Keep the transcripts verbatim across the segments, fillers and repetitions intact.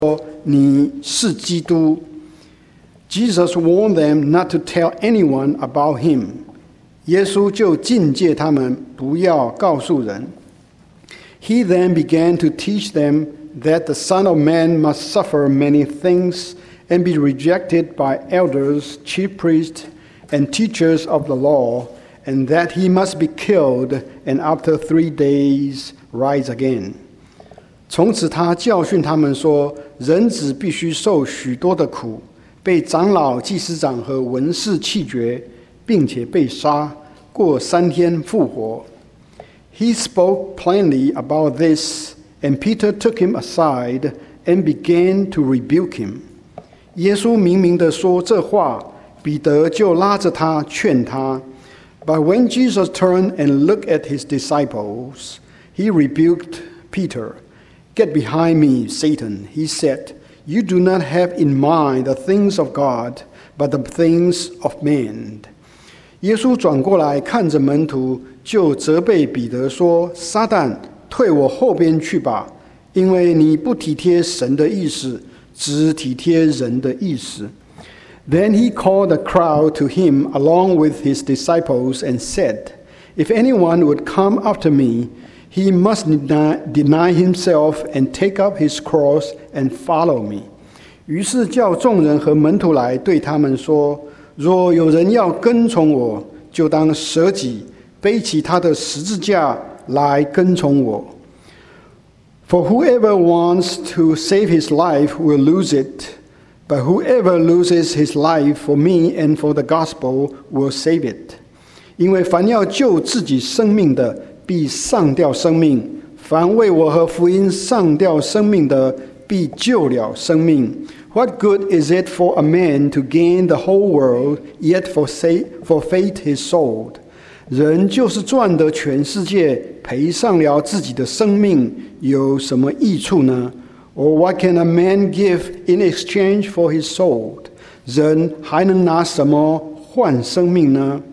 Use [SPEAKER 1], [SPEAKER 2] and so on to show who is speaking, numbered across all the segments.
[SPEAKER 1] 你是基督。Jesus warned them not to tell anyone about him. 耶稣就禁戒他们不要告诉人。He then began to teach them that the Son of Man must suffer many things and be rejected by elders, chief priests, and teachers of the law, and that he must be killed and after three days rise again. 从此他教训他们说，人子必须受许多的苦，被长老、祭司长和文士弃绝，并且被杀，过三天复活。He spoke plainly about this, and Peter took him aside and began to rebuke him. 耶稣明明地说这话，彼得就拉着他劝他。But when Jesus turned and looked at his disciples, he rebuked Peter. Get behind me, Satan, he said. You do not have in mind the things of God, but the things of man. 耶稣转过来看着门徒，就责备彼得说：撒旦，退我后边去吧，因为你不体贴神的意思，只体贴人的意思。Then he called the crowd to him along with his disciples and said, If anyone would come after me, he must deny, deny himself and take up his cross and follow me. 于是叫众人和门徒来，对他们说：若有人要跟从我，就当舍己，背起他的十字架来跟从我。For whoever wants to save his life will lose it, but whoever loses his life for me and for the gospel will save it. 因为凡要救自己生命的，必丧掉生命；凡为我和福音丧掉生命的，必救了生命。What good is it for a man to gain the whole world, yet forfeit his soul? 人就是赚得全世界，赔上了自己的生命，有什么益处呢？ Or what can a man give in exchange for his soul? 人还能拿什么换生命呢？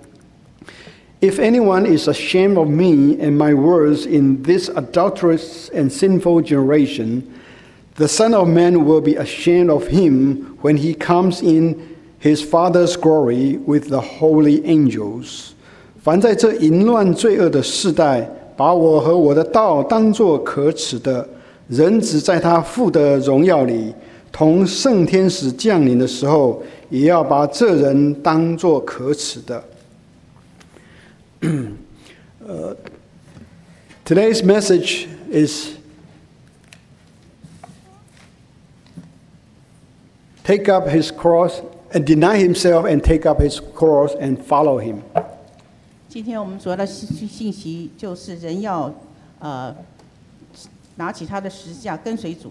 [SPEAKER 1] If anyone is ashamed of me and my words in this adulterous and sinful generation, the Son of Man will be ashamed of him when he comes in his Father's glory with the holy angels. 凡在这淫乱罪恶的世代，把我和我的道当作可耻的，人子在他父的荣耀里，同圣天使降临的时候，也要把这人当作可耻的。uh, today's message is take up his cross and deny himself and take up his cross and follow him.
[SPEAKER 2] 今天我们主要的信息就是人要呃拿起他的十字架跟随主。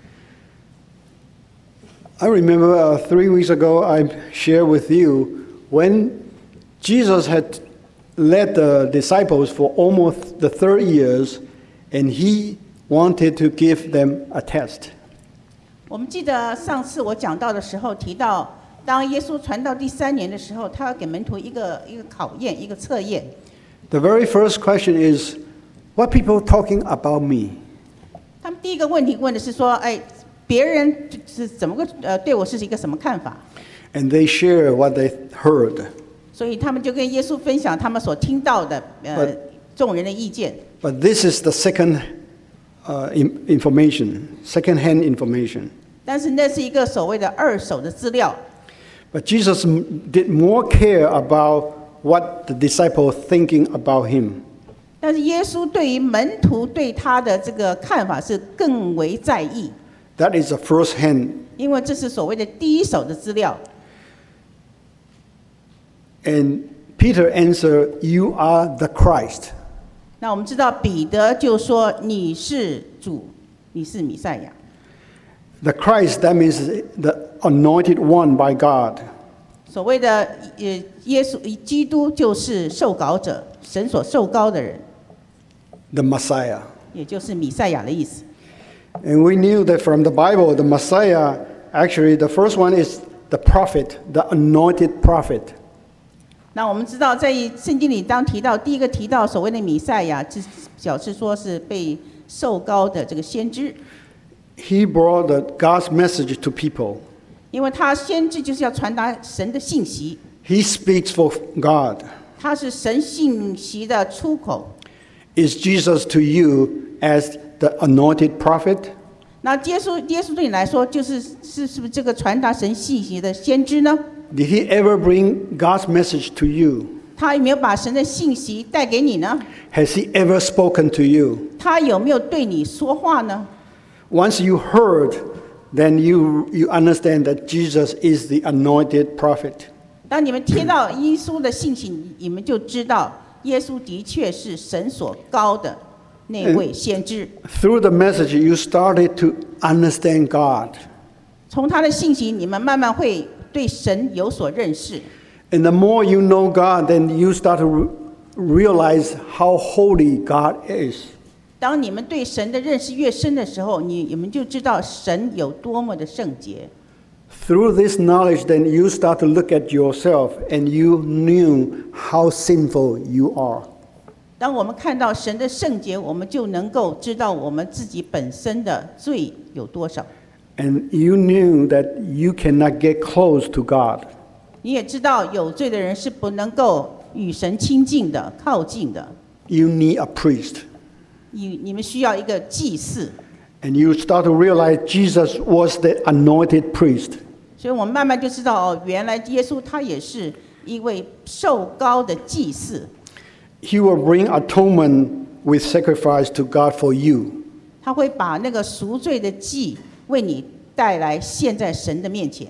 [SPEAKER 1] I remember uh, three weeks ago I shared with you when Jesus had led the disciples for almost the thirty years, and he wanted to give them a test.
[SPEAKER 2] 我们记得上次我讲到的时候提到，当耶稣传到第三年的时候，他要给门徒一个一个考验，一个测验。
[SPEAKER 1] The very first question is, what people talking about me?
[SPEAKER 2] 他们第一个问题问的是说，哎，别人是怎么个呃对我是一个什么看法？
[SPEAKER 1] And they share what they heard.
[SPEAKER 2] 所以他们就跟耶稣分享他们所听到的呃众人的意见。
[SPEAKER 1] But this is the second uh, information, second-hand information.
[SPEAKER 2] 但是那是一个所谓的二手的资料。
[SPEAKER 1] But Jesus did more care about what the disciples thinking about him.
[SPEAKER 2] 但是耶稣对于门徒对他的这个看法是更为在意。
[SPEAKER 1] That is the first-hand.
[SPEAKER 2] 因为这是所谓的第一手的资料。
[SPEAKER 1] And Peter answered, "You are the Christ."
[SPEAKER 2] 那我们知道彼得就说你是主，你是弥赛亚。
[SPEAKER 1] The Christ, that means the anointed one by God.
[SPEAKER 2] 所谓的呃耶稣基督就是受膏者，神所受膏的人。
[SPEAKER 1] The Messiah.
[SPEAKER 2] 也就是弥赛亚的意思。
[SPEAKER 1] And we knew that from the Bible, the Messiah, actually the first one is the prophet, the anointed prophet.
[SPEAKER 2] 那我们知道，在圣经里当提到第一个提到所谓的弥赛亚，表示说是被受膏的这个先知。
[SPEAKER 1] He brought the God's message to people.
[SPEAKER 2] 因为他先知就是要传达神的信息，
[SPEAKER 1] He speaks for God.
[SPEAKER 2] 他是神信息的出口。
[SPEAKER 1] Is Jesus to you as the anointed prophet?
[SPEAKER 2] 那耶稣，耶稣对你来说，就是是是不是这个传达神信息的先知呢？
[SPEAKER 1] Did he ever bring God's message to you?
[SPEAKER 2] 他有没有把神的信息带给你呢？
[SPEAKER 1] Has he ever spoken to you?
[SPEAKER 2] 他有没有对你说话呢？
[SPEAKER 1] Once you heard, then you, you understand that Jesus is the anointed prophet.
[SPEAKER 2] 当你们听到耶稣的信息，你们就知道耶稣的确是神所高的那位先知。
[SPEAKER 1] Through the message, you started to understand God.
[SPEAKER 2] 从他的信息，你们慢慢会对神有所认识。
[SPEAKER 1] And the more you know God, then you start to re- realize how holy God is.
[SPEAKER 2] 当你们对神的认识越深的时候，你你们就知道神有多么的圣洁。
[SPEAKER 1] Through this knowledge, then you start to look at yourself and you knew how sinful you are.
[SPEAKER 2] 当我们看到神的圣洁，我们就能够知道我们自己本身的罪有多少。
[SPEAKER 1] And you knew that you cannot get close to God.
[SPEAKER 2] 你也知道有罪的人是不能够与神亲近的、靠近的。
[SPEAKER 1] You need a priest.
[SPEAKER 2] 你你们需要一个祭司，
[SPEAKER 1] And you start to realize Jesus was the anointed priest.
[SPEAKER 2] 所以我们慢慢就知道哦，原来耶稣他也是一位受膏的祭司。
[SPEAKER 1] He will bring atonement with sacrifice to God for you.
[SPEAKER 2] 他会把那个赎罪的祭为你带来献在神的面前。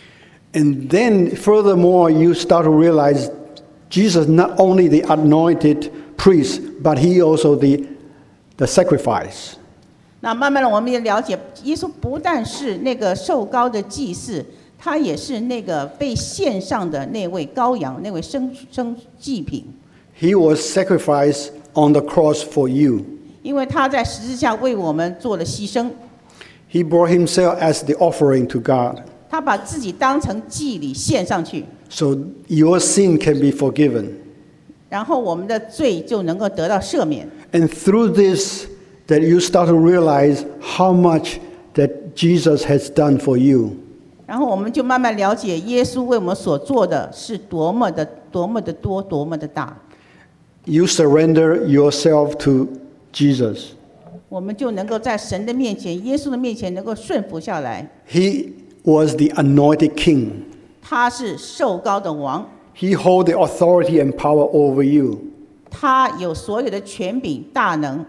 [SPEAKER 1] And then furthermore, you start to realize Jesus not only the anointed priest, but he also the, the sacrifice.
[SPEAKER 2] 那慢慢的，我们也了解，耶稣不但是那个受膏的祭司，他也是那个被献上的那位羔羊，那位生生祭品。
[SPEAKER 1] He was sacrificed on the cross for you.
[SPEAKER 2] 因为他在十字架为我们做了牺牲，
[SPEAKER 1] He brought himself as the offering to God.
[SPEAKER 2] 他把自己当成祭礼献上去，
[SPEAKER 1] So your sin can be forgiven.
[SPEAKER 2] 然后我们的罪就能够得到赦免。
[SPEAKER 1] And through this, that you start to realize how much that Jesus has done for you.
[SPEAKER 2] 然后我们就慢慢了解耶稣为我们所做的是多么的、多么的多、多么的大。
[SPEAKER 1] You surrender yourself to Jesus.
[SPEAKER 2] 我们就能够在神的面前、耶稣的面前能够顺服下来。
[SPEAKER 1] He was the anointed king.
[SPEAKER 2] 他是受膏的王，
[SPEAKER 1] He holds the authority and power over you.
[SPEAKER 2] 他有所有的权柄、大能。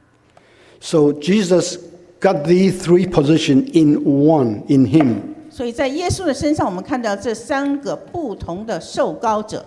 [SPEAKER 1] So Jesus got these three positions in one, in him.
[SPEAKER 2] 所以在耶稣的身上，我们看到这三个不同的受膏者。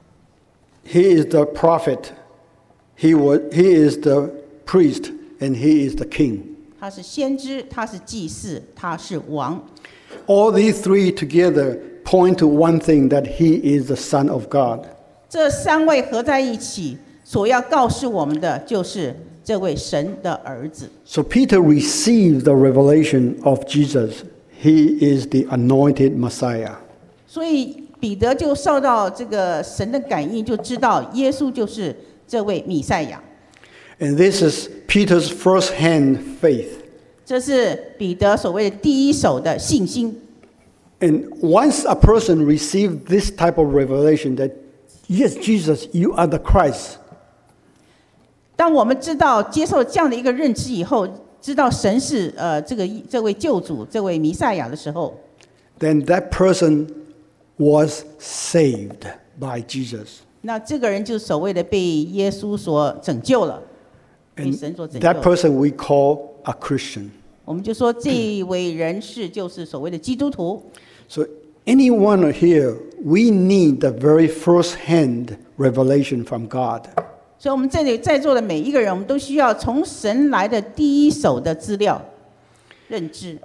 [SPEAKER 1] He is the prophet, he, was, he is the priest, and he is the king.
[SPEAKER 2] 他是先知，他是祭司，他是王。
[SPEAKER 1] All these three together point to one thing, that he is the Son of God.
[SPEAKER 2] 这三位合在一起，所要告诉我们的就是这位神的儿子。
[SPEAKER 1] So Peter received the revelation of Jesus. He is the anointed Messiah.
[SPEAKER 2] 所以彼得就受到这个神的感应，就知道耶稣就是这位弥赛亚。
[SPEAKER 1] And this is Peter's first-hand faith.
[SPEAKER 2] 这是彼得所谓的第一手的信心。
[SPEAKER 1] And once a person receives this type of revelation that, yes, Jesus, you are the Christ,
[SPEAKER 2] 当我们知道接受这样的一个认知以后，知道神是呃这个这位救主，这位弥赛亚的时候，
[SPEAKER 1] then that person was saved by Jesus.
[SPEAKER 2] 那这个人就所谓的被耶稣所拯救了，被神所拯救
[SPEAKER 1] That
[SPEAKER 2] 了。
[SPEAKER 1] person we call a Christian.
[SPEAKER 2] 我们就说这一位人士就是所谓的基督徒。
[SPEAKER 1] So anyone here, we need the very first-hand revelation from God.
[SPEAKER 2] 所以，我们这里在座的每一个人，我们都需要从神来的第一手的资料认知。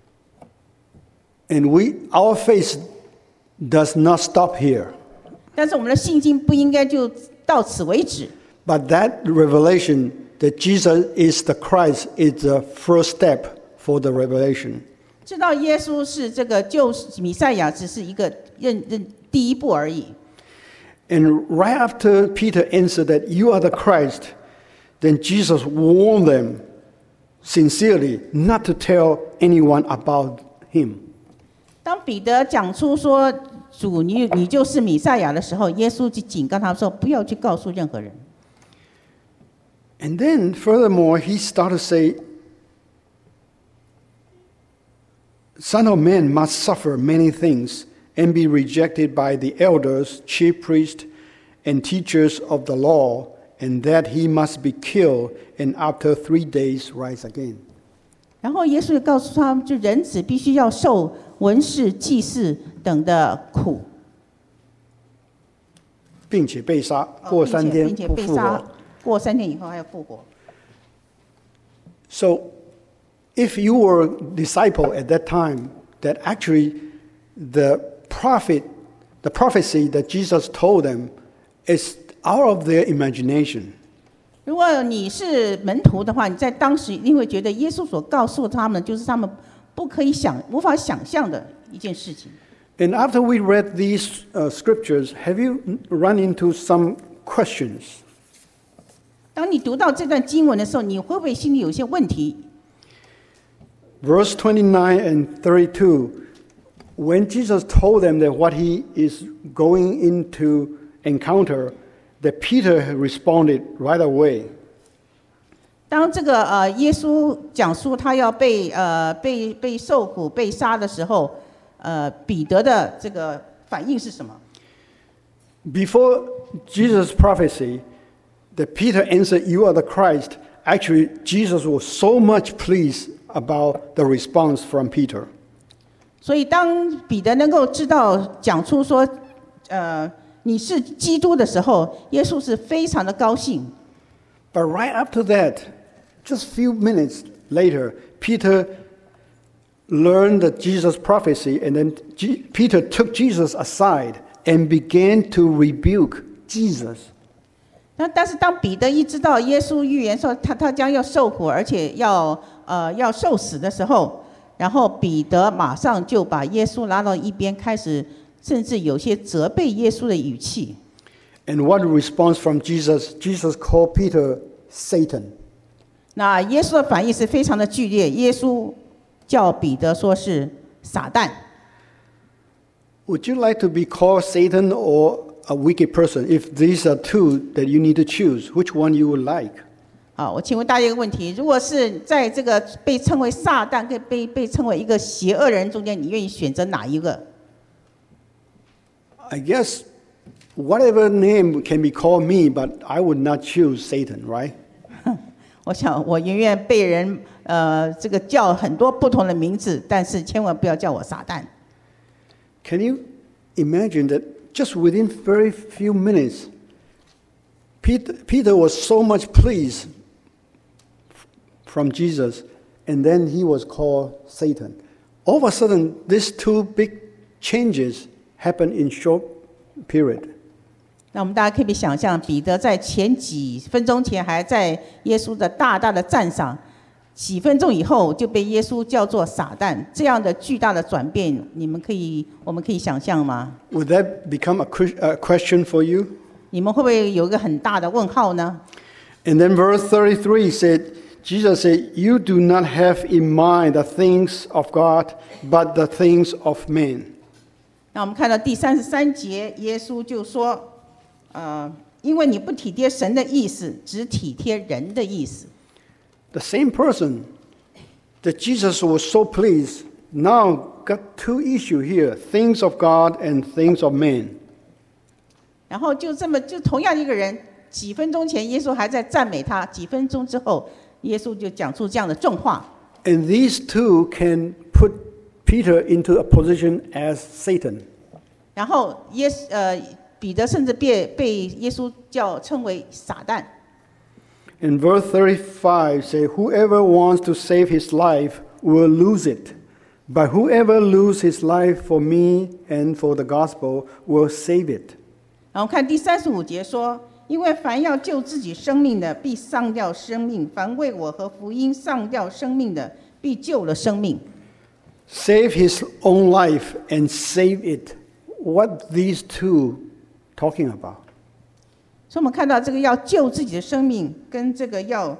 [SPEAKER 1] And we, our faith does not stop here.
[SPEAKER 2] 但是，我们的信心不应该就到此为止。
[SPEAKER 1] But that revelation that Jesus is the Christ is the first step for the revelation.
[SPEAKER 2] 知道耶稣是这个救弥赛亚，只是一个认认第一步而已。
[SPEAKER 1] And right after Peter answered that you are the Christ, then Jesus warned them sincerely not to tell anyone about him.
[SPEAKER 2] 当彼得讲出说主你你就是弥赛亚的时候，耶稣就警告他说不要去告诉任何人。
[SPEAKER 1] And then, furthermore, he started to say, Son of Man must suffer many things and be rejected by the elders, chief priests, and teachers of the law, and that he must be killed and after three days rise again.
[SPEAKER 2] 然后耶稣就告诉他们，就人子必须要受文士、祭司等的苦，
[SPEAKER 1] 并且被杀，过三天
[SPEAKER 2] 并且
[SPEAKER 1] 不复
[SPEAKER 2] 被杀
[SPEAKER 1] 活。
[SPEAKER 2] 过三天以后还要复活。
[SPEAKER 1] So, if you were a disciple at that time, that actually the prophet, the prophecy that Jesus told them is out of their imagination.
[SPEAKER 2] 如果你是门徒的话，你在当时一定会觉得耶稣所告诉他们，就是他们不可以想、无法想象的一件事情。
[SPEAKER 1] And after we read these uh, scriptures, have you run into some questions?
[SPEAKER 2] 当你读到这段经文的时候，你会不会心里有一些问题？
[SPEAKER 1] Verse twenty-nine and thirty-two, when Jesus told them that what he is going into encounter, that Peter responded right away.
[SPEAKER 2] 当这个呃耶稣讲述他要被呃被被受苦、被杀的时候，呃彼得的这个反应是什么？
[SPEAKER 1] Before Jesus' prophecy, that Peter answered, "You are the Christ." Actually, Jesus was so much pleased about the response from Peter.
[SPEAKER 2] 所以当彼得能够知道讲出说，呃你是基督的时候，耶稣是非常的高兴。
[SPEAKER 1] But right after that, just few minutes later, Peter learned that Jesus' prophecy, and then G- Peter took Jesus aside and began to rebuke Jesus.
[SPEAKER 2] 那但是当彼得一知道耶稣预言说他他将要受苦，而且要呃要受死的时候，然后彼得马上就把耶稣拉到一边，开始甚至有些责备耶稣的语气。
[SPEAKER 1] And what response from Jesus? Jesus called Peter Satan.
[SPEAKER 2] 那耶稣的反应是非常的剧烈，耶稣叫彼得说是撒旦。
[SPEAKER 1] Would you like to be called Satan or a wicked person? If these are two that you need to choose, which one you would like?
[SPEAKER 2] 好，我请问大家一个问题：如果是在这个被称为撒旦跟被被称为一个邪恶人中间，你愿意选择哪一个？
[SPEAKER 1] I guess whatever name can be called me, but I would not choose Satan, right?
[SPEAKER 2] 我想我宁愿被人呃这个叫很多不同的名字，但是千万不要叫我撒旦。
[SPEAKER 1] Can you imagine that just within very few minutes, Peter, Peter was so much pleased from Jesus, and then he was called Satan. All of a sudden, these two big changes happened in short period.
[SPEAKER 2] 那我们大家可以想象，彼得在前几分钟前还在耶稣的大大的赞赏，几分钟以后就被耶稣叫做撒旦，这样的巨大的转变，你们可以，我们可以想象吗？
[SPEAKER 1] Would that become a, que- a question for you?
[SPEAKER 2] 你们会不会有一个很大的问号呢？
[SPEAKER 1] And then verse thirty-three said, Jesus said, "You do not have in mind the things of God, but the things of men."
[SPEAKER 2] 那我们看到第三十三节，耶稣就说，呃，因为你不体贴神的意思，只体贴人的意思。
[SPEAKER 1] The same person that Jesus was so pleased now got two issues here, things of God and things of men.
[SPEAKER 2] 然后就这么，就同样一个人，几分钟前耶稣还在赞美他，几分钟之后，耶稣就讲出这样的重话。
[SPEAKER 1] And these two can put Peter into a position as Satan.
[SPEAKER 2] 然后耶稣呃彼得甚至被被耶稣叫称为撒旦。
[SPEAKER 1] In verse thirty-five say, "Whoever wants to save his life will lose it, but whoever loses his life for me and for the gospel will save it."
[SPEAKER 2] 然后看第三十五节说，因为凡要救自己生命的，必丧掉生命；凡为我和福音丧掉生命的，必救了生命。
[SPEAKER 1] Save his own life and save it. What these two talking about?
[SPEAKER 2] 所以我们看到这个要救自己的生命，跟这个要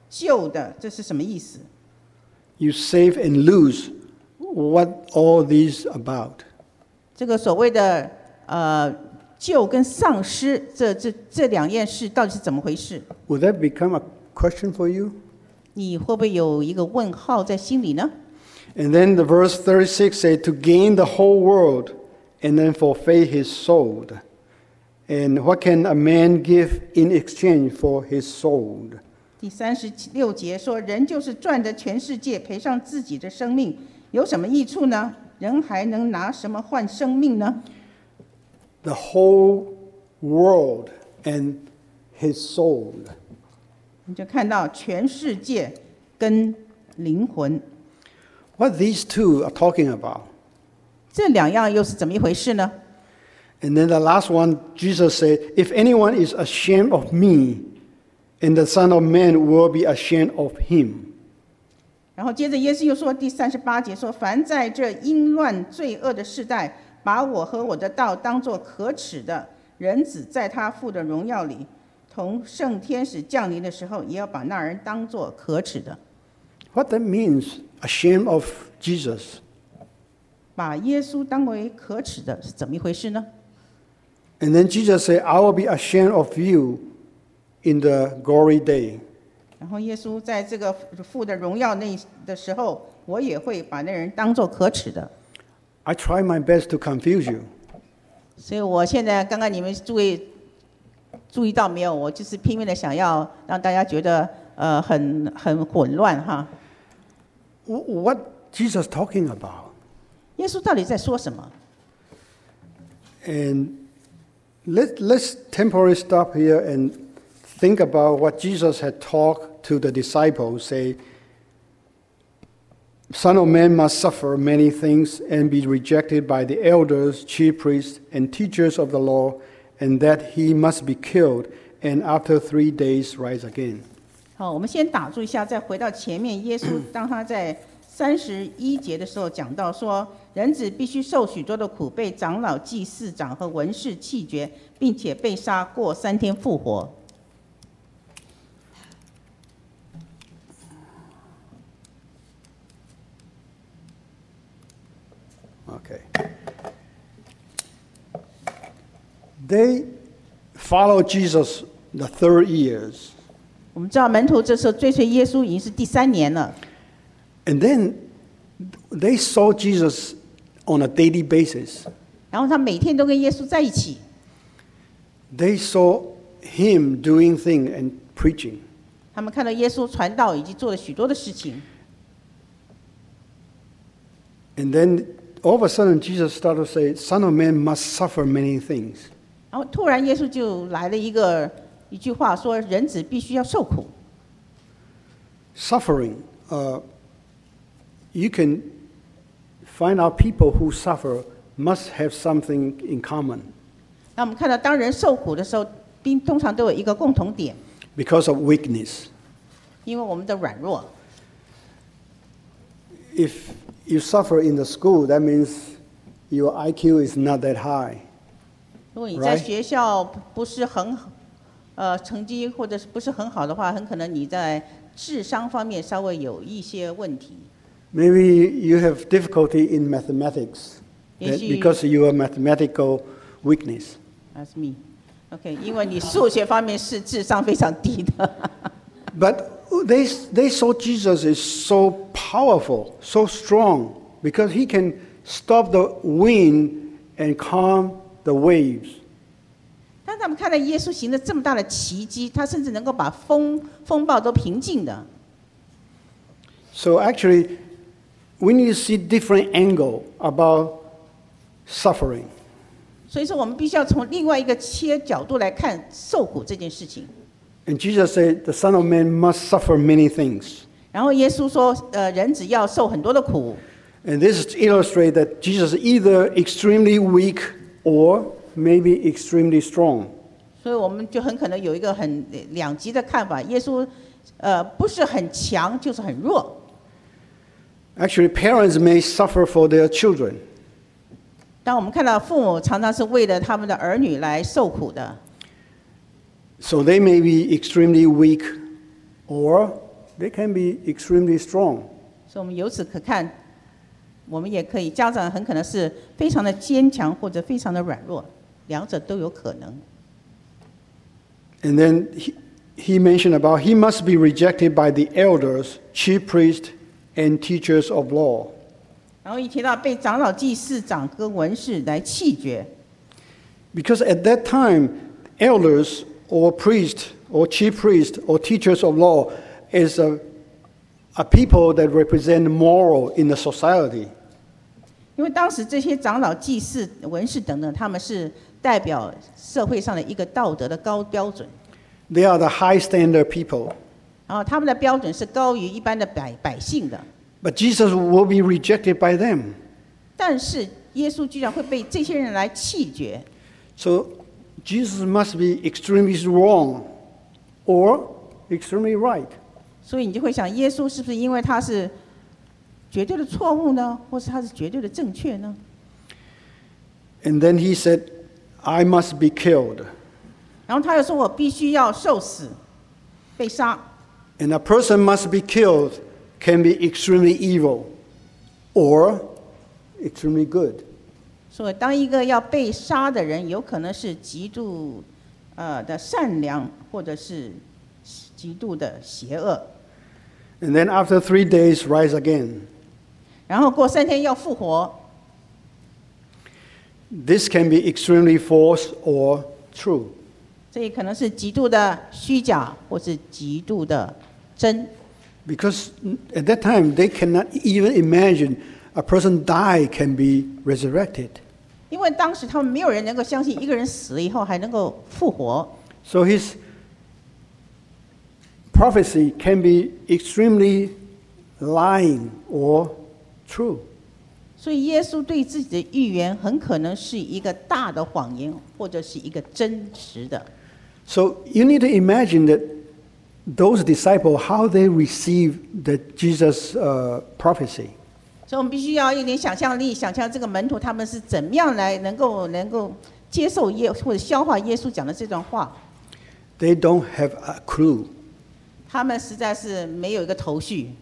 [SPEAKER 2] 救的，这是什么意思？
[SPEAKER 1] You save and lose. What all these about?
[SPEAKER 2] 这个所谓的呃救跟丧失，这这这两件事到底是怎么回事？
[SPEAKER 1] Would that become a question for you?
[SPEAKER 2] 你会不会有一个问号在心里呢？
[SPEAKER 1] And then the verse thirty-six says, to gain the whole world and then forfeit his soul. And what can a man give in exchange for his soul?
[SPEAKER 2] 第三十六节说，人就是赚得全世界，赔上自己的生命，有什么益处呢？人还能拿什么换生命呢？
[SPEAKER 1] The whole world and his soul.
[SPEAKER 2] 你就看到全世界跟灵魂
[SPEAKER 1] What these two are talking about.
[SPEAKER 2] 这两样又是怎么一回事呢？
[SPEAKER 1] And then the last one, Jesus said, if anyone is ashamed of me, and the Son of Man will be ashamed of him.
[SPEAKER 2] 然后接着耶稣又说，第三十八节说，凡在这淫乱罪恶的世代，把我和我的道当作可耻的，人子在他父的荣耀里，同圣天使降临的时候，也要把那人当作可耻的。
[SPEAKER 1] What that means, ashamed of Jesus.
[SPEAKER 2] 把耶稣当为可耻的是怎么一回事呢？
[SPEAKER 1] And then Jesus said, I will be ashamed of you in the glory day.
[SPEAKER 2] 然后耶稣在这个父的荣耀那的时候，我也会把那人当作可耻的。
[SPEAKER 1] I try my best to confuse you.
[SPEAKER 2] 所以我现在刚刚你们注意注意到没有？我就是拼命的想要让大家觉得呃很很混乱哈。
[SPEAKER 1] What Jesus talking about?
[SPEAKER 2] 耶稣到底在说什么？
[SPEAKER 1] And let, let's temporarily stop here and think about what Jesus had talked to the disciples, say, Son of Man must suffer many things and be rejected by the elders, chief priests, and teachers of the law, and that he must be killed, and after three days rise again.
[SPEAKER 2] 好，我们先打住一下，再回到前面。耶稣当他在三十一节的时候讲到说，人子必须受许多的苦，被长老、祭司长和文士弃绝，并且被杀，过三天复活。
[SPEAKER 1] Okay. They followed Jesus the third years.
[SPEAKER 2] 我们知道门徒这时候追随耶稣已经是第三年了，
[SPEAKER 1] And then they saw Jesus on a daily basis.
[SPEAKER 2] 然后他每天都跟耶稣在一起，
[SPEAKER 1] They saw him doing things and preaching.
[SPEAKER 2] 他们看到耶稣传道以及做了许多的事情。
[SPEAKER 1] And then all of a sudden Jesus started to say, Son of Man must suffer many things.
[SPEAKER 2] 然后突然耶稣就来了一个一句话说，人子必须要受苦。
[SPEAKER 1] Suffering. Uh, you can find out people who suffer must have something in common
[SPEAKER 2] 那我们看到，当人受苦的时候，并通常都有一个共同点，
[SPEAKER 1] because of weakness.
[SPEAKER 2] 因为我们的软弱。
[SPEAKER 1] If you suffer in the school, that means your I Q is not that high.
[SPEAKER 2] 如果你在
[SPEAKER 1] Right.
[SPEAKER 2] 学校不是很好，呃，成绩或者是不是很好的话，很可能你在智商方面稍微有一些问题。
[SPEAKER 1] Maybe you have difficulty in mathematics that-
[SPEAKER 2] Yes, you-
[SPEAKER 1] because you have mathematical weakness.
[SPEAKER 2] That's me. OK， 因为你数学方面是智商非常低的。
[SPEAKER 1] But they, they saw Jesus is so powerful, so strong, because he can stop the wind and calm the waves.
[SPEAKER 2] 但他们看到耶稣行了这么大的奇迹，他甚至能够把风风暴都平静的。
[SPEAKER 1] So actually, we need to see different angle about suffering.
[SPEAKER 2] 所以说，我们必须要从另外一个切角度来看受苦这件事情。
[SPEAKER 1] And Jesus said, the Son of Man must suffer many things.
[SPEAKER 2] 然后耶稣说，呃，人只要受很多的苦。
[SPEAKER 1] And this illustrates that Jesus is either extremely weak or maybe extremely strong.
[SPEAKER 2] 所以我们就很可能有一个很两极的看法，耶稣，呃，不是很强，就是很弱。
[SPEAKER 1] Actually, parents may suffer for their children.
[SPEAKER 2] 当我们看到父母常常是为了他们的儿女来受苦的，
[SPEAKER 1] So they may be extremely weak or they can be extremely strong.
[SPEAKER 2] 所以我们由此可看，我们也可以，家长很可能是非常的坚强或者非常的软弱，两者都有可能。
[SPEAKER 1] And then he, he mentioned about he must be rejected by the elders, chief priests, and teachers of law.
[SPEAKER 2] 然后一提到被长老、祭司长跟文士来弃绝，
[SPEAKER 1] Because at that time, elders or priests or chief priests or teachers of law is a, a people that represent moral in the society.
[SPEAKER 2] 因为当时这些长老、祭司、文士等等，他们是代表社会上的一个道德的高标准，
[SPEAKER 1] They are the high standard people.
[SPEAKER 2] 然后他们的标准是高于一般的百百姓的。
[SPEAKER 1] But Jesus will be rejected by them.
[SPEAKER 2] 但是耶稣居然会被这些人来弃绝，
[SPEAKER 1] So Jesus must be extremely wrong or extremely right.
[SPEAKER 2] 所以你就会想，耶稣是不是因为他是绝对的错误呢，或是他是绝对的正确呢？
[SPEAKER 1] And then he said, I must be killed.
[SPEAKER 2] 然后他又说我必须要受死，被杀。
[SPEAKER 1] And a person must be killed can be extremely evil or extremely good.
[SPEAKER 2] 所以当一个要被杀的人，有可能是极度呃的善良，或者是极度的邪恶。
[SPEAKER 1] And then after three days, rise again.
[SPEAKER 2] 然后过三天要复活，
[SPEAKER 1] This can be extremely false or true.
[SPEAKER 2] 这也可能是极度的虚假，或是极度的真。
[SPEAKER 1] Because at that time, they cannot even imagine a person die can be resurrected.
[SPEAKER 2] 因为当时他们没有人能够相信一个人死了以后还能够复活，
[SPEAKER 1] So his prophecy can be extremely lying or true.
[SPEAKER 2] 所以耶稣对自己的预言很可能是一个大的谎言，或者是一个真实的。
[SPEAKER 1] So you need to imagine that those disciples, how they received the Jesus uh, prophecy.
[SPEAKER 2] 所以我们必须要有点想象力，想象这个门徒他们是怎么样来能够能够接受耶或者消化耶稣讲的这段话。
[SPEAKER 1] They don't have a clue.
[SPEAKER 2] 他们实在是没有一个头绪。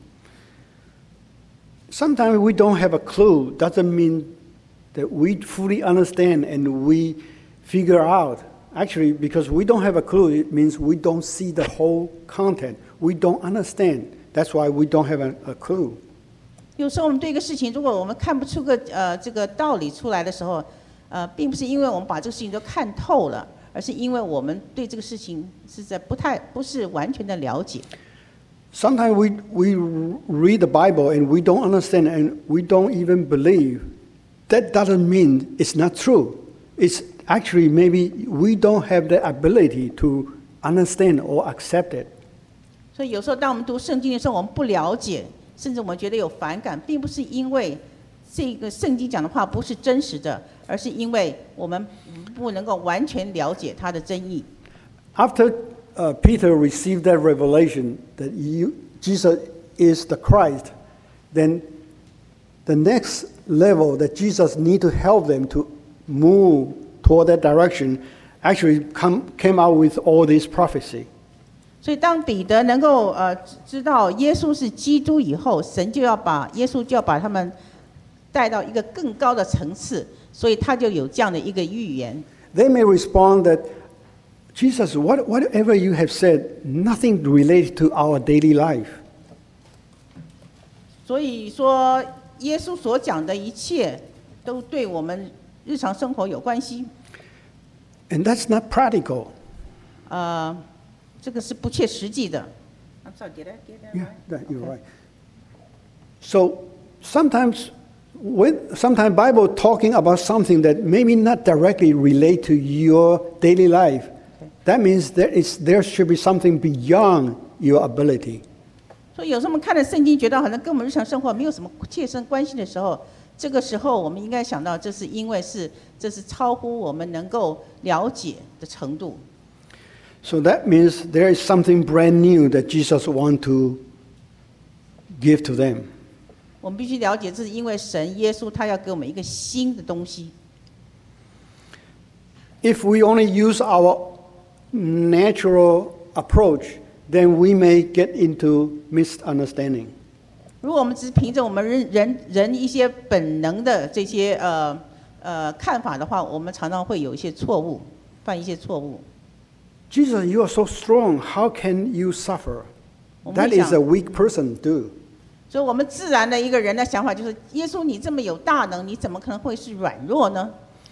[SPEAKER 1] Sometimes we don't have a clue. Doesn't mean that we fully understand and we figure out. Actually, because we don't have a clue, it means we don't see the whole content. We don't understand. That's why we don't have a, a clue.
[SPEAKER 2] 有时候我们对一个事情，如果我们看不出个呃这个道理出来的时候，呃，并不是因为我们把这个事情都看透了，而是因为我们对这个事情是在不太不是完全的了解。
[SPEAKER 1] Sometimes we, we read the Bible and we don't understand and we don't even believe. That doesn't mean it's not true. It's actually maybe we don't have the ability to understand or accept it.
[SPEAKER 2] 所以有时候当我们读圣经的时候，我们不了解，甚至我们觉得有反感，并不是因为这个圣经讲的话不是真实的，而是因为我们不能够完全了解它的真意。
[SPEAKER 1] After uh, Peter received that revelation that you, Jesus is the Christ, then the next level that Jesus need to help them to move toward that direction actually come, came out with all this prophecy.
[SPEAKER 2] 所以当彼得能够呃知道耶稣是基督以后，神就要把耶稣就要把他们带到一个更高的层次，所以他就有这样的一个预言。
[SPEAKER 1] They may respond that, Jesus, what, whatever you have said, nothing related to our daily life.
[SPEAKER 2] 所以说，耶稣所讲的一切都对我们日常生活有关系。
[SPEAKER 1] And that's not practical.
[SPEAKER 2] 呃，这个是不切实际的。I'm sorry, did I get that
[SPEAKER 1] Yeah,
[SPEAKER 2] right?
[SPEAKER 1] that, you're
[SPEAKER 2] Okay.
[SPEAKER 1] right. So sometimes, when sometimes Bible talking about something that maybe not directly relate to your daily life,
[SPEAKER 2] Okay.
[SPEAKER 1] that means there is there should be something beyond your ability.
[SPEAKER 2] 所以有时候我们看了圣经，觉得好像跟我们日常生活没有什么切身关系的时候，这个时候我们应该想到，这是因为是这是超乎我们能够了解的程度。
[SPEAKER 1] So that means there is something brand new that Jesus want to give to them.
[SPEAKER 2] 我们必须了解，这是因为神耶稣他要给我们一个新的东西。
[SPEAKER 1] If we only use our natural approach, then we may get into misunderstanding.
[SPEAKER 2] 如果我们只凭着我们人人人一些本能的这些呃呃看法的话，我们常常会有一些错误，犯一些错误。
[SPEAKER 1] Jesus, you are so strong. How can you suffer? That is a weak person do.
[SPEAKER 2] 所以我们自然的一个人的想法就是：耶稣，你这么有大能，你怎么可能会是软弱呢？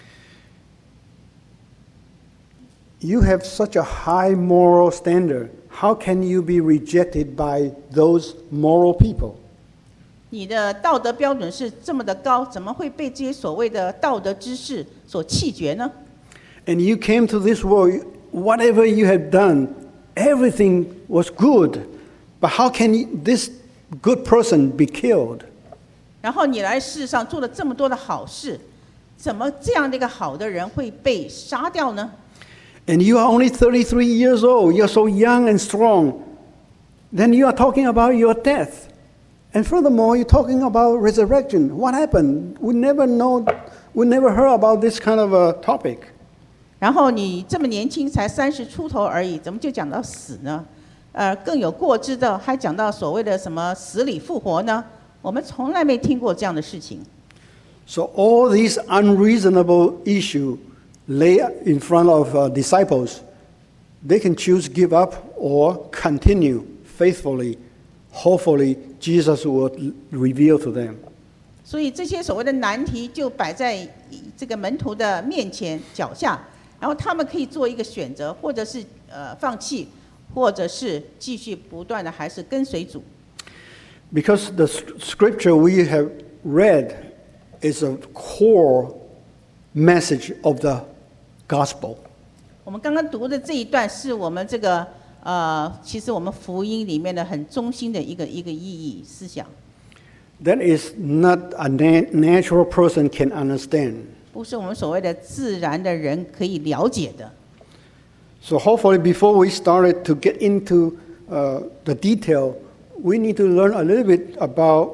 [SPEAKER 1] You have such a high moral standard. How can you be rejected by those moral people?
[SPEAKER 2] 你的道德标准是这么的高，怎么会被这些所谓的道德之士所弃绝呢？
[SPEAKER 1] And you came to this world, whatever you have done, everything was good. But how can you, this good person be killed?
[SPEAKER 2] 然后你来世上做了这么多的好事，怎么这样的一个好的人会被杀掉呢？
[SPEAKER 1] And you are only thirty-three years old. You're so young and strong. Then you are talking about your death. And furthermore, you're talking about resurrection. What happened? We never know, we never heard about this kind of a topic.
[SPEAKER 2] 然后你这么年轻，才三十出头而已，怎么就讲到死呢？呃，更有过之的，还讲到所谓的什么死里复活呢？我们从来没听过这样的事情。
[SPEAKER 1] So all these unreasonable issues lay in front of uh, disciples. They can choose give up or continue faithfully. Hopefully, Jesus will reveal to them.
[SPEAKER 2] 所以这些所谓的难题就摆在这个门徒的面前脚下，然后他们可以做一个选择，或者是呃放弃，或者是继续不断的还是跟随主。
[SPEAKER 1] Because the scripture we have read is a core message of the gospel.
[SPEAKER 2] 我们刚刚读的这一段是我们这个呃，其实我们福音里面的很中心的一个一个意义思想。
[SPEAKER 1] That is not a natural person can understand.
[SPEAKER 2] 不是我们所谓的自然的人可以了解的。
[SPEAKER 1] So hopefully, before we started to get into uh, the detail, we need to learn a little bit about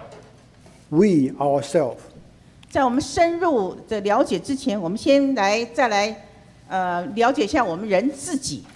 [SPEAKER 1] we ourselves.
[SPEAKER 2] 在我们深入的了解之前，我们先来再来呃了解一下我们人自己。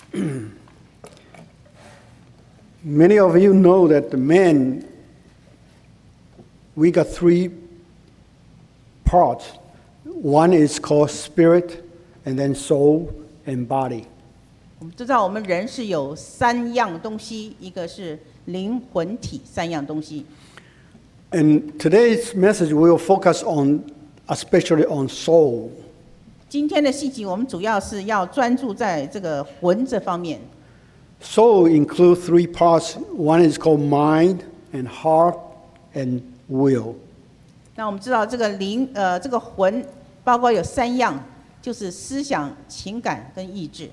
[SPEAKER 1] Many of you know that the man, we got three parts. One is called spirit, and then soul and body.
[SPEAKER 2] 我们知道我们人是有三样东西，一个是灵魂体，三样东西。
[SPEAKER 1] And today's message will focus on, especially on soul.
[SPEAKER 2] 今天的信息我们主要是要专注在这个魂这方面。
[SPEAKER 1] Soul includes three parts. One is called mind and heart and will.
[SPEAKER 2] 那我们知道这个灵，呃，这个魂包括有三样，就是思想、情感跟意志。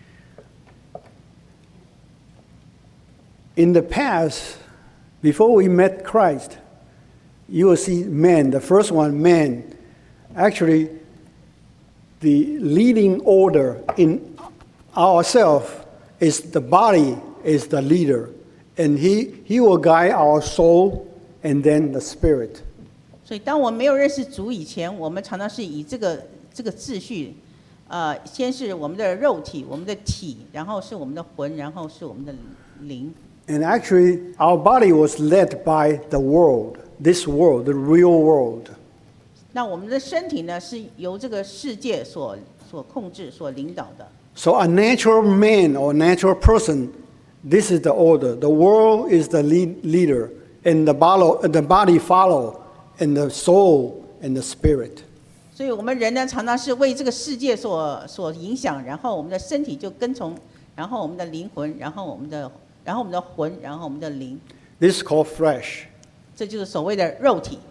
[SPEAKER 1] In the past, before we met Christ, you will see man. The first one, man. Actually, the leading order in ourselves is the body is the leader, and he he will guide our soul and then the spirit.
[SPEAKER 2] 所以，当我没有认识主以前，我们常常是以这个这个秩序，呃，先是我们的肉体、我们的体，然后是我们的魂，然后是我们的灵。
[SPEAKER 1] And actually, our body was led by the world, this world, the real world.
[SPEAKER 2] 那我们的身体呢，是由这个世界所所控制、所领导的。
[SPEAKER 1] So a natural man or natural person, this is the order. The world is the lead, leader, and the body, the body follow, and the soul and the spirit.
[SPEAKER 2] 所以我们人呢，常常是为这个世界所所影响，然后我们的身体就跟从，然后我们的灵魂，然后我们的，然后我们的魂，然后我们的灵。
[SPEAKER 1] This is called flesh.
[SPEAKER 2] 这就是所谓的肉体。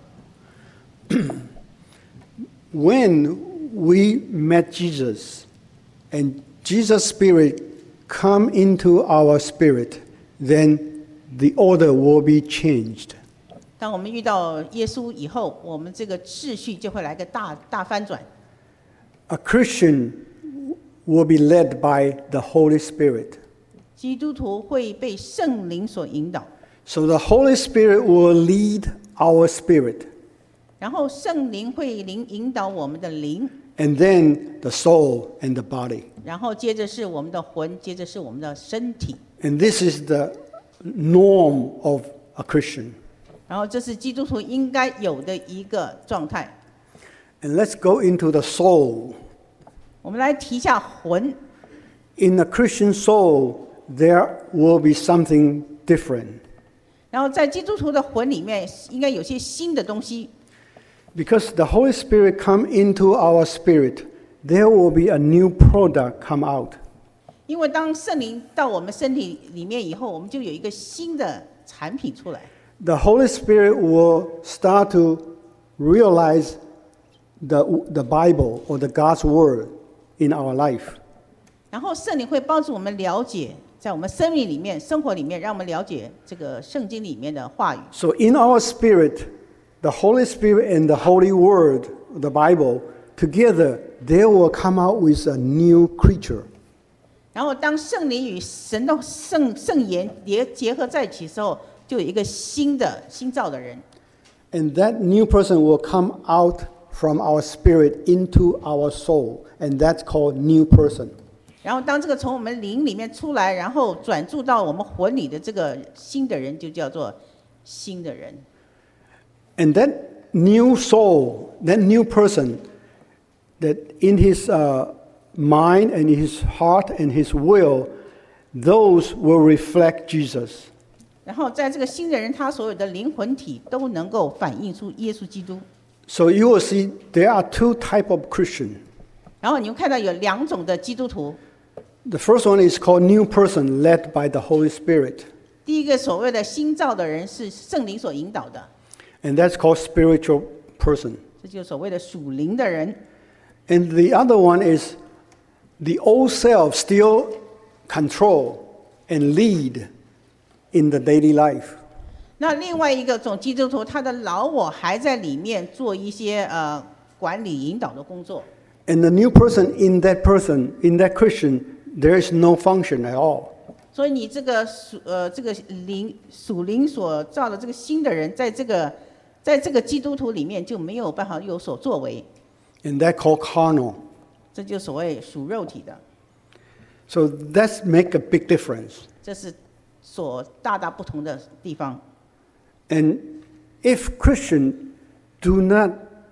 [SPEAKER 1] When we met Jesus, and Jesus' spirit come into our spirit, then the order will be changed.
[SPEAKER 2] 当我们遇到耶稣以后，我们这个秩序就会来个大大翻转。
[SPEAKER 1] A Christian will be led by the Holy Spirit.
[SPEAKER 2] 基督徒会被圣灵所引导。
[SPEAKER 1] So the Holy Spirit will lead our spirit.
[SPEAKER 2] 然后圣灵会领引导我们的灵。
[SPEAKER 1] and then the soul and the body.
[SPEAKER 2] 然后接着是我们的魂，接着是我们的身体。
[SPEAKER 1] And this is the norm of a Christian.
[SPEAKER 2] 然后这是基督徒应该有的一个状态。
[SPEAKER 1] And let's go into the soul.
[SPEAKER 2] 我们来提一下魂。
[SPEAKER 1] In a Christian soul, there will be something different.
[SPEAKER 2] 然后在基督徒的魂里面，应该有些新的东西。
[SPEAKER 1] Because the Holy Spirit come into our spirit, there will be a new product come out.
[SPEAKER 2] 因为当圣灵到我们身体里面以后，我们就有一个新的产品出来。
[SPEAKER 1] The Holy Spirit will start to realize the, the Bible or the God's Word in our life.
[SPEAKER 2] 然后圣灵会帮助我们了解，在我们生命里面、生活里面，让我们了解这个圣经里面的话语。
[SPEAKER 1] So in our spirit, the Holy Spirit and the Holy Word, the Bible, together, they will come out with a new creature.
[SPEAKER 2] 然后当圣灵与神的圣圣言结结合在一起的时候，就有一个新的新造的人。
[SPEAKER 1] And that new person will come out from our spirit into our soul, and that's called new person.
[SPEAKER 2] 然后当这个从我们灵里面出来，然后转注到我们魂里的这个新的人，就叫做新的人。
[SPEAKER 1] And that new soul, that new person, that in his uh, mind and his heart and his will, those will reflect Jesus.
[SPEAKER 2] 然后在这个新的人，他所有的灵魂体都能够反映出耶稣基督。
[SPEAKER 1] So you will see there are two types of Christian.
[SPEAKER 2] 然后你会看到有两种的基督徒。
[SPEAKER 1] The first one is called new person, led by the Holy Spirit.
[SPEAKER 2] 第一个所谓的新造的人是圣灵所引导的。
[SPEAKER 1] And that's called spiritual person.
[SPEAKER 2] 这就是所谓的属灵的人。
[SPEAKER 1] And the other one is the old self still control and lead in the daily life.
[SPEAKER 2] 那另外一个种基督徒，他的老我还在里面做一些呃管理引导的工作。
[SPEAKER 1] And the new person in that person, in that Christian, there is no function at all.
[SPEAKER 2] 所以你这个属呃这个灵属灵所造的这个新的人，在这个在这个基督徒里面就没有办法有所作为。
[SPEAKER 1] And that called carnal.
[SPEAKER 2] 这就所谓属肉体的。
[SPEAKER 1] So that's make a big difference.
[SPEAKER 2] 这是所大大不同的地方。
[SPEAKER 1] And if Christians do not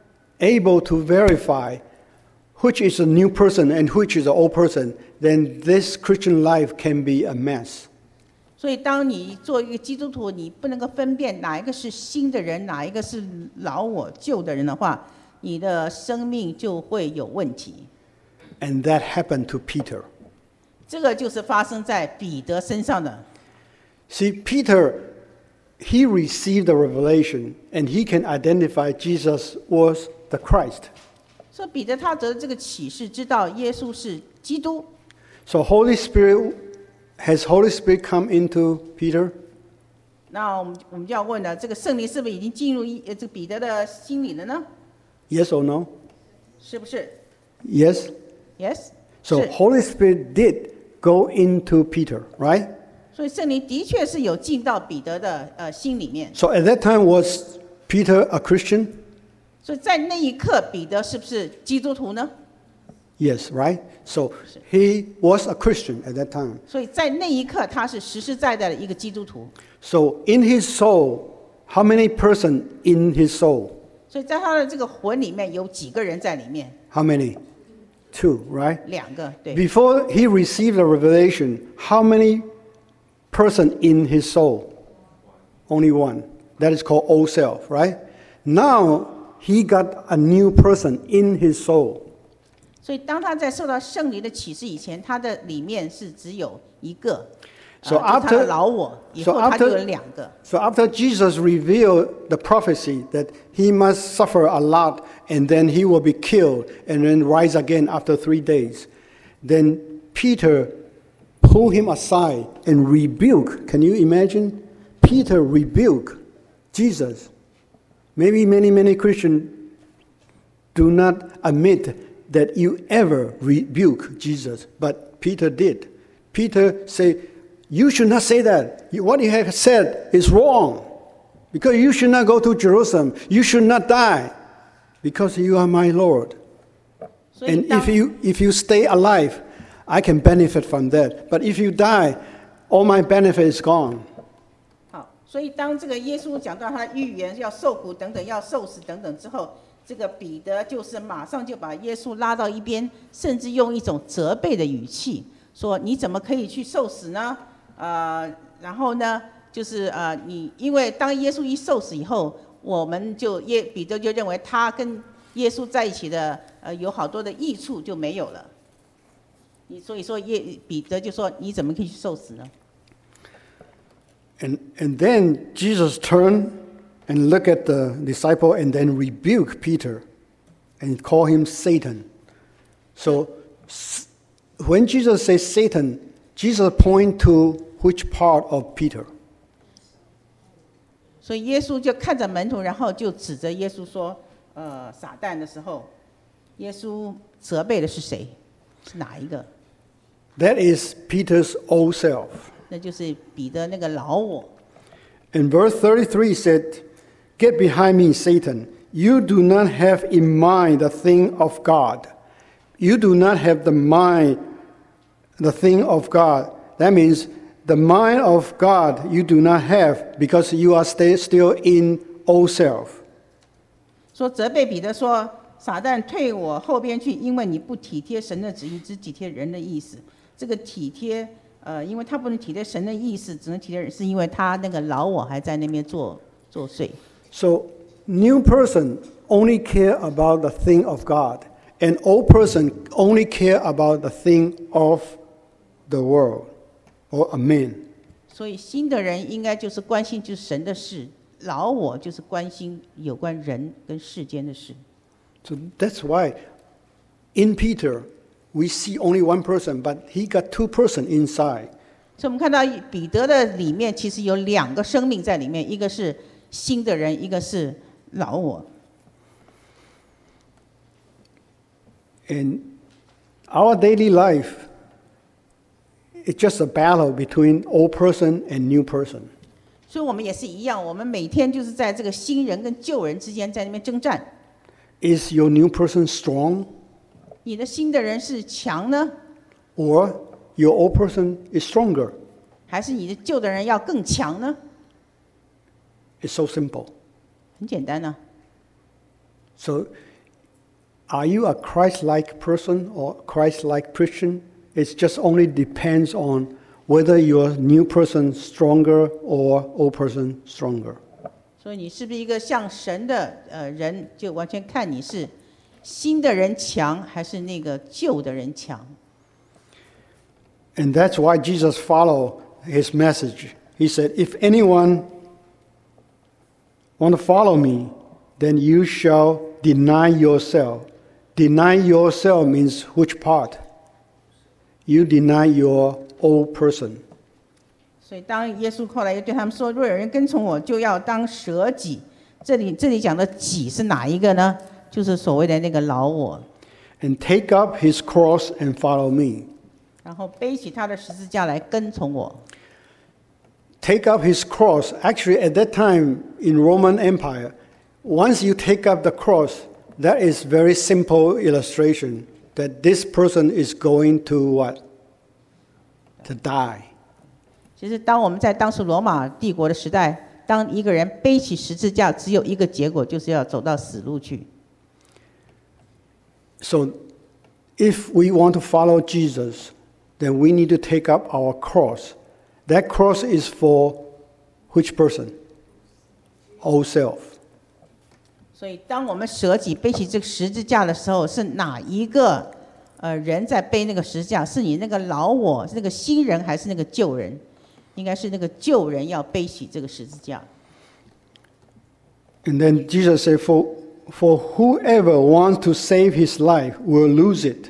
[SPEAKER 1] able to verify which is a new person and which is an old person, then this Christian life can be a mess.
[SPEAKER 2] 所以当你做一个基督徒，你不能够分辨哪一个是新的人，哪一个是老我旧的人的话，你的生命就会有问题。
[SPEAKER 1] And that happened to Peter.
[SPEAKER 2] 这个就是发生在彼得身上的。
[SPEAKER 1] See, Peter, he received the revelation and he can identify Jesus was the Christ.
[SPEAKER 2] 所以彼得他得这个启示，知道耶稣是基督。
[SPEAKER 1] So Holy Spirit, has Holy Spirit come into Peter?
[SPEAKER 2] 那我们我们就要问了，这个圣灵是不是已经进入呃这个彼得的心里了呢？
[SPEAKER 1] Yes or no?
[SPEAKER 2] 是不是
[SPEAKER 1] Yes.
[SPEAKER 2] ？Yes。
[SPEAKER 1] So
[SPEAKER 2] 是。
[SPEAKER 1] Holy Spirit did go into Peter, right?
[SPEAKER 2] 所以圣灵的确是有进到彼得的呃心里面。
[SPEAKER 1] So at that time, was Peter a Christian?
[SPEAKER 2] 所以在那一刻，彼得是不是基督徒呢？
[SPEAKER 1] Yes, right? So he was a Christian at that time.
[SPEAKER 2] 所以在那一刻，他是实实在在的一个基督徒。
[SPEAKER 1] So in his soul, how many person in his soul?
[SPEAKER 2] 所以在他的这个魂里面有几个人在里面？
[SPEAKER 1] How many? Two, right?
[SPEAKER 2] 两个，对。
[SPEAKER 1] Before he received the revelation, how many person in his soul? Only one. That is called old self, right? Now he got a new person in his soul.
[SPEAKER 2] 所以当他在受到圣灵的启示以前，他的里面是只有一个，
[SPEAKER 1] So
[SPEAKER 2] 呃就是他的
[SPEAKER 1] after-
[SPEAKER 2] 老我，以
[SPEAKER 1] so
[SPEAKER 2] 后他就
[SPEAKER 1] after-
[SPEAKER 2] 有两个。
[SPEAKER 1] So after Jesus revealed the prophecy that he must suffer a lot and then he will be killed and then rise again after three days, then Peter pulled him aside and rebuked. Can you imagine? Peter rebuked Jesus. Maybe many, many Christians do not admit that you ever rebuke Jesus, but Peter did. Peter said, you should not say that. What you have said is wrong. Because you should not go to Jerusalem. You should not die. Because you are my Lord. And if you, if you stay alive, I can benefit from that. But if you die, all my benefit is gone.
[SPEAKER 2] 好，所以当这个耶稣讲到他预言要受苦等等，要受死等等之后，这个彼得就是马上就把耶稣拉到一边，甚至用一种责备的语气说：“你怎么可以去受死呢？”呃，然后呢，就是呃，你因为当耶稣一受死以后，我们就耶彼得就认为他跟耶稣在一起的呃有好多的益处就没有了。你所以说耶彼得就说：“你怎么可以去受死呢？”
[SPEAKER 1] And and then Jesus turned and looked at the disciple and then rebuked Peter and called him Satan. So when Jesus says Satan, Jesus point to which part of Peter?
[SPEAKER 2] 所以耶稣就看着门徒，然后就指着耶稣说：“呃，撒旦的时候，耶稣责备的是谁？是哪一个？”
[SPEAKER 1] That is Peter's old self.
[SPEAKER 2] 那就是彼得那个老我。
[SPEAKER 1] In verse thirty-three said, "Get behind me, Satan. You do not have in mind the thing of God. You do not have the mind, the thing of God." That means the mind of God you do not have because you are stay, still in old self.
[SPEAKER 2] 说责备彼得说：“撒旦退我后边去，因为你不体贴神的旨意，只体贴人的意思。”这个体贴，呃，因为他不能体贴神的意思，只能体贴人，是因为他那个老我还在那边作作祟。
[SPEAKER 1] So, new person only care about the thing of God, and old person only care about the thing of the world or a man.
[SPEAKER 2] 所以新的人应该就是关心就是神的事，老我就是关心有关人跟世间的事。
[SPEAKER 1] So that's why in Peter we see only one person, but he got two person inside.
[SPEAKER 2] 所以我们看到彼得的里面其实有两个生命在里面，一个是新的人，一个是老我。
[SPEAKER 1] In our daily life, it's just a battle between old person and new person.
[SPEAKER 2] 所以我们也是一样，我们每天就是在这个新人跟旧人之间在那边征战。
[SPEAKER 1] Is your new person strong?
[SPEAKER 2] 你的新的人是强呢，
[SPEAKER 1] Or your old person is stronger?
[SPEAKER 2] 还是你的旧的人要更强呢？
[SPEAKER 1] It's so simple.
[SPEAKER 2] 很简单呢、啊。
[SPEAKER 1] So, are you a Christ-like person or Christ-like Christian? It just only depends on whether your new person stronger or old person stronger.
[SPEAKER 2] 所以你是不是一个像神的呃人，就完全看你是新的人强还是那个旧的人强。
[SPEAKER 1] And that's why Jesus followed his message. He said, "If anyone want to follow me, then you shall deny yourself." Deny yourself means which part? You deny your old person.
[SPEAKER 2] 所以当耶稣后来又对他们说：“若有人跟从我，就要当舍己。”这里这里讲的己是哪一个呢？就是所谓的那个老我。
[SPEAKER 1] And take up his cross and follow me.
[SPEAKER 2] 然后背起他的十字架来跟从我。
[SPEAKER 1] Take up his cross. Actually, at that time in Roman Empire, once you take up the cross, that is very simple illustration that this person is going to what? To die.
[SPEAKER 2] 其实，当我们在当时罗马帝国的时代，当一个人背起十字架，只有一个结果，就是要走到死路去。
[SPEAKER 1] So, if we want to follow Jesus, then we need to take up our cross. That cross is for which person? Old self.
[SPEAKER 2] 所以，当我们舍己背起这个十字架的时候，是哪一个呃人在背那个十字架？是你那个老我，是那个新人，还是那个旧人？应该是那个旧人要背起这个十字架。
[SPEAKER 1] And then Jesus said, "For for whoever wants to save his life will lose it."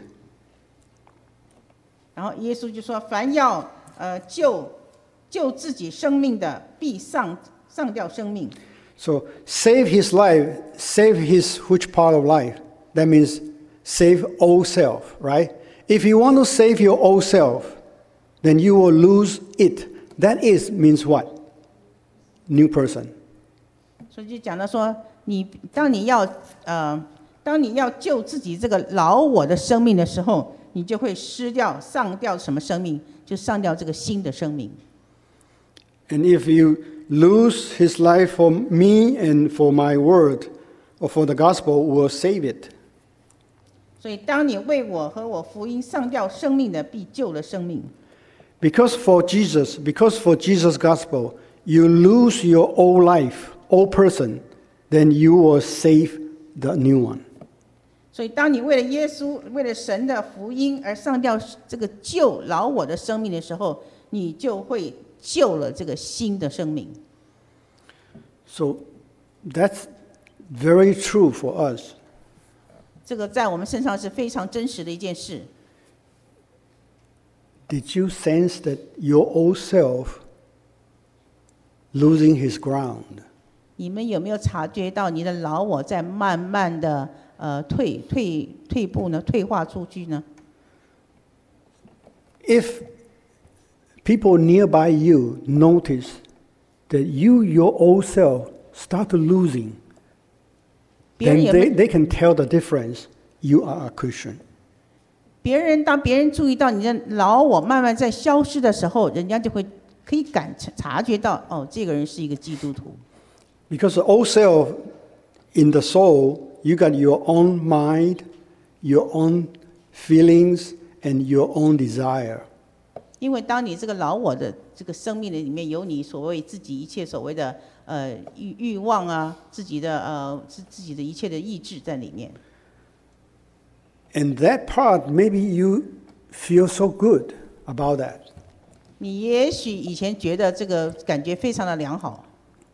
[SPEAKER 2] 然后耶稣就说：“凡要呃救救自己生命的，必丧丧掉生命。”
[SPEAKER 1] So save his life, save his which part of life? That means save old self, right? If you want to save your old self, then you will lose it. That is means what? New person.
[SPEAKER 2] 所以就讲到说，你当你要呃当你要救自己这个老我的生命的时候，你就会失掉、丧掉什么生命？就丧掉这个新的生命。
[SPEAKER 1] And if you lose his life for me and for my word, or for the gospel, will save it.
[SPEAKER 2] 所以，当你为我和我福音丧掉生命的，必救了生命。
[SPEAKER 1] Because for Jesus, because for Jesus' gospel, you lose your old life, old person, then you will save the new one.
[SPEAKER 2] 所以，当你为了耶稣、为了神的福音而丧掉这个旧老我的生命的时候，你就会救了这个新的生命。
[SPEAKER 1] So that's very true for us.
[SPEAKER 2] 这个在我们身上是非常真实的一件事。
[SPEAKER 1] Did you sense that your old self losing his ground?
[SPEAKER 2] 你们有没有察觉到你的老我在慢慢的呃退退退步呢？退化出去呢？
[SPEAKER 1] If people nearby you notice that you, your old self, start losing, then they, they can tell the difference. You are a Christian.
[SPEAKER 2] 别人当别人注意到你的老我慢慢在消失的时候，人家就会可以感察觉到，哦，这个人是一个基督徒。
[SPEAKER 1] Because the old self in the soul, you got your own mind, your own feelings, and your own desire.
[SPEAKER 2] 因为当你这个老我的这个生命的里面有你所谓自己一切所谓的呃欲欲望啊，自己的呃自自己的一切的意志在里面。
[SPEAKER 1] And that part, maybe you feel so good about that.
[SPEAKER 2] 你也许以前觉得这个感觉非常的良好。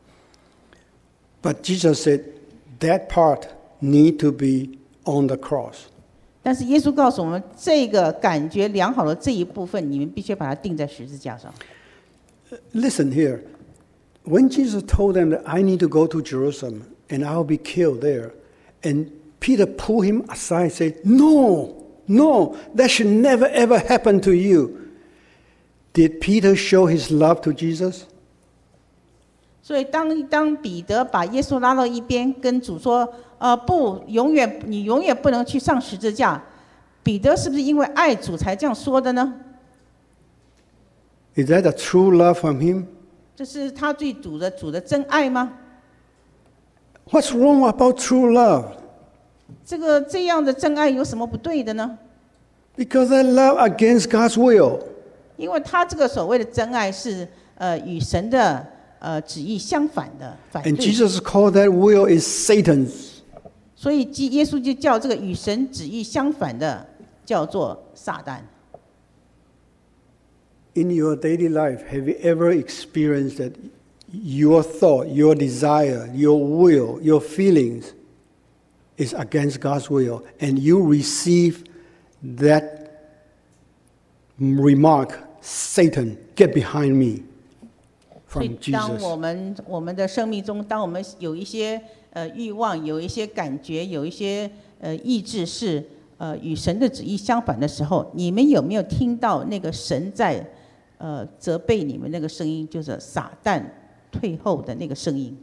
[SPEAKER 1] But Jesus said that part need to be on the cross.
[SPEAKER 2] 但是耶稣告诉我们，这个感觉良好的这一部分，你们必须把它钉在十字架上。
[SPEAKER 1] Listen here. When Jesus told them that I need to go to Jerusalem and I'll be killed there, and Peter pulled him aside and said, No, no, that should never ever happen to you. Did Peter show his love to Jesus?
[SPEAKER 2] 所以当当彼得把耶稣拉到一边，跟主说：“呃，不，永远你永远不能去上十字架。”彼得是不是因为爱主才这样说的呢？
[SPEAKER 1] Is that a true love from him?
[SPEAKER 2] 这是他对主的主的真爱吗？
[SPEAKER 1] What's wrong about true love?
[SPEAKER 2] 这个这样的真爱有什么不对的呢？
[SPEAKER 1] Because that love against God's will.
[SPEAKER 2] 因为他这个所谓的真爱是呃与神的呃旨意相反的，反对。
[SPEAKER 1] And Jesus called that will is Satan's.
[SPEAKER 2] 所以耶稣就叫这个与神旨意相反的叫做撒旦。
[SPEAKER 1] In your daily life, have you ever experienced that your thought, your desire, your will, your feelings is against God's will, and you receive that remark, Satan, get behind me,
[SPEAKER 2] 所以
[SPEAKER 1] from
[SPEAKER 2] 当
[SPEAKER 1] Jesus?
[SPEAKER 2] 我们我们的生命中，当我们有一些呃欲望，有一些感觉，有一些呃意志是呃与神的旨意相反的时候，你们有没有听到那个神在呃责备你们那个声音，就是撒旦退后的那个声音？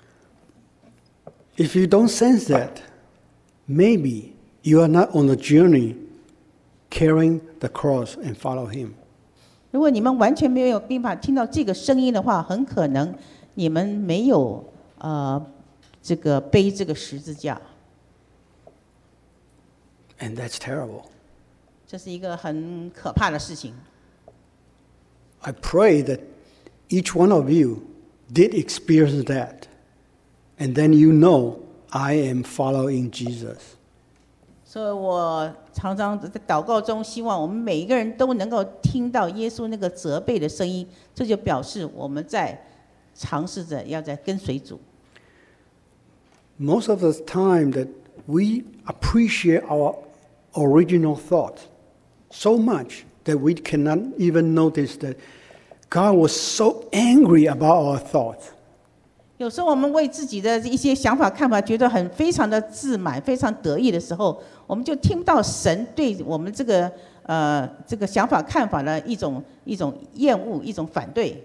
[SPEAKER 1] If you don't sense that, maybe you are not on the journey carrying the cross and follow him.
[SPEAKER 2] 如果你们完全没有办法听到这个声音的话，很可能你们没有呃这个背这个十字架。
[SPEAKER 1] And that's terrible.
[SPEAKER 2] 这是一个很可怕的事情。
[SPEAKER 1] I pray that each one of you did experience that. And then you know I am following Jesus.
[SPEAKER 2] 所以我常常在祷告中，希望我们每一个人都能够听到耶稣那个责备的声音，这就表示我们在尝试着要在跟随主。
[SPEAKER 1] Most of the time that we appreciate our original thought so much that we cannot even notice that God was so angry about our thoughts.
[SPEAKER 2] 有时候我们为自己的一些想法看法觉得很非常的自满、非常得意的时候，我们就听不到神对我们这个呃这个想法看法的一种一种厌恶、一种反对。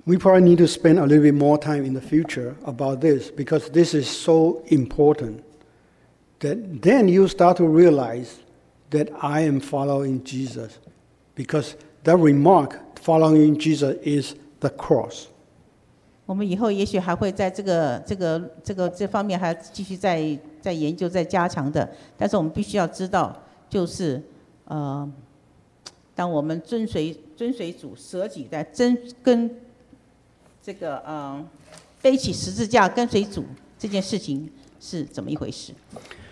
[SPEAKER 1] We probably need to spend a little bit more time in the future about this because this is so important that then you start to realize that I am following Jesus because the remark following Jesus is the cross.
[SPEAKER 2] 我们以后也许还会在这个这个这个这方面还继续再再研究再加强的，但是我们必须要知道，就是呃，当我们遵随遵随主舍己的真跟这个呃背起十字架跟随主这件事情是怎么一回事。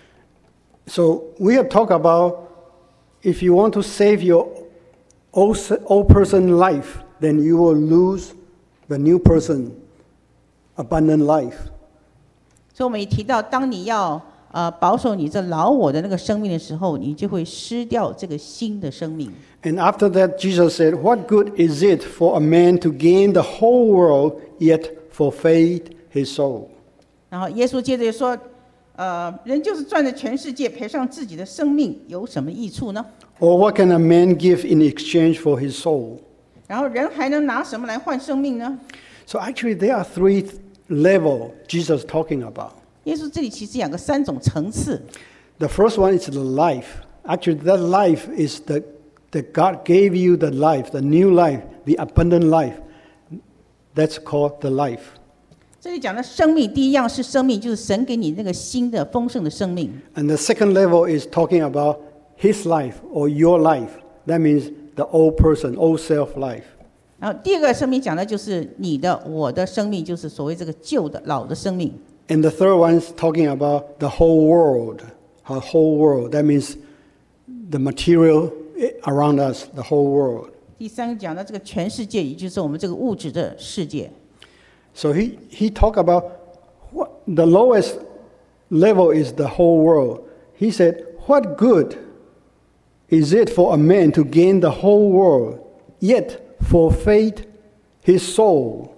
[SPEAKER 1] So we have talked about if you want to save your old, old person life, then you will lose the new person, abundant life.
[SPEAKER 2] 所以我们也提到，当你要呃保守你这老我的那个生命的时候，你就会失掉这个新的生命。
[SPEAKER 1] And after that, Jesus said, "What good is it for a man to gain the whole world yet forfeit his soul?"
[SPEAKER 2] 然后耶稣接着就说，呃，人就是赚了全世界，赔上自己的生命，有什么益处呢？
[SPEAKER 1] Or what can a man give in exchange for his soul?
[SPEAKER 2] 然后人还能拿什么来换生命呢？
[SPEAKER 1] So actually, there are three levels Jesus talking about.
[SPEAKER 2] 耶稣这里其实有个三种层次。
[SPEAKER 1] The first one is the life. Actually, that life is the that God gave you the life, the new life, the abundant life. That's called the life.
[SPEAKER 2] 这里讲的生命，第一样是生命，就是神给你那个新的丰盛的生命。
[SPEAKER 1] And the second level is talking about his life or your life. That means the old person, old self life.
[SPEAKER 2] 然后第二个生命讲的就是你的、我的生命，就是所谓这个旧的、老的生命。
[SPEAKER 1] And the third one is talking about the whole world, the whole world. That means the material around us, the whole world.
[SPEAKER 2] 第三个讲的这个全世界，也就是我们这个物质的世界。
[SPEAKER 1] So he, he talked about what, the lowest level is the whole world. He said, what good is it for a man to gain the whole world, yet forfeit his soul,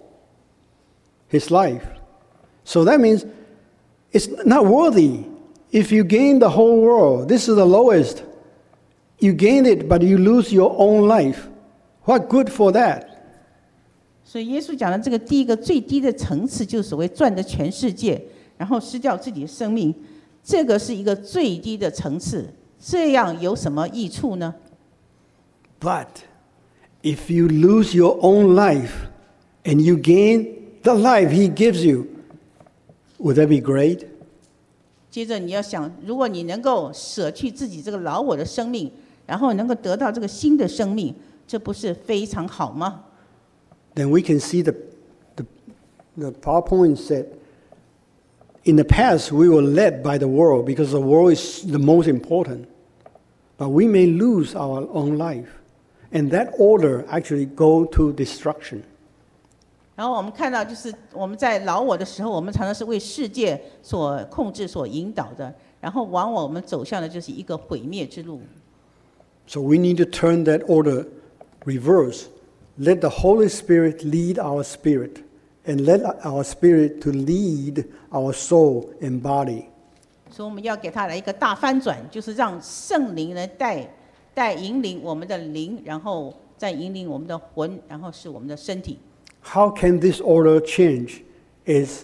[SPEAKER 1] his life? So that means it's not worthy. If you gain the whole world, this is the lowest. You gain it, but you lose your own life. What good for that?
[SPEAKER 2] 所以耶稣讲的这个第一个最低的层次，就是所谓赚得全世界，然后失掉自己的生命，这个是一个最低的层次。这样有什么益处呢？
[SPEAKER 1] But if you lose your own life and you gain the life He gives you, would that be great?
[SPEAKER 2] 接着你要想，如果你能够舍去自己这个老我的生命，然后能够得到这个新的生命，这不是非常好吗？
[SPEAKER 1] Then we can see the, the, the PowerPoint said, in the past we were led by the world because the world is the most important. But we may lose our own life. And that order actually go to destruction.
[SPEAKER 2] 然后我们看到，就是我们在老我的时候，我们常常是为世界所控制、所引导的，然后往往我们走向的就是一个毁灭之路。
[SPEAKER 1] So we need to turn that order reverse. Let the Holy Spirit lead our spirit, and let our spirit to lead our soul and body.
[SPEAKER 2] 所以我们要给他来一个大翻转，就是让圣灵呢带带引领我们的灵，然后再引领我们的魂，然后是我们的身体。
[SPEAKER 1] How can this order change? Is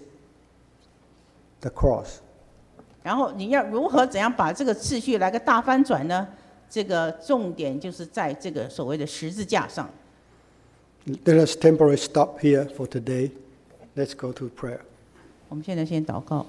[SPEAKER 1] the cross.
[SPEAKER 2] 然后你要如何怎样把这个次序来个大翻转呢？这个重点就是在这个所谓的十字架上。
[SPEAKER 1] Let us temporarily stop here for today. Let's go to prayer.
[SPEAKER 2] 我们现在先祷告。